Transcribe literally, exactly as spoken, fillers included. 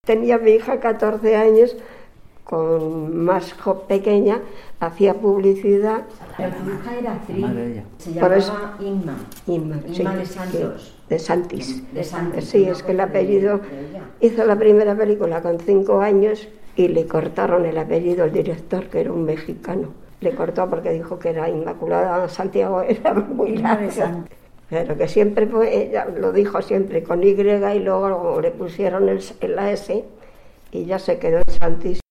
Tenía mi hija catorce años, con más pequeña, hacía publicidad. Pero tu hija era actriz, se llamaba eso, Inma. Inma, Inma sí, de Santos. De Santis. De Santis. Sí, es que el apellido... Hizo la primera película con cinco años y le cortaron el apellido al director, que era un mexicano. Le cortó porque dijo que era Inmaculada Santiago, era muy largo. Pero que siempre, pues, ella lo dijo siempre con Y y luego le pusieron el, la S y ya se quedó en Santis.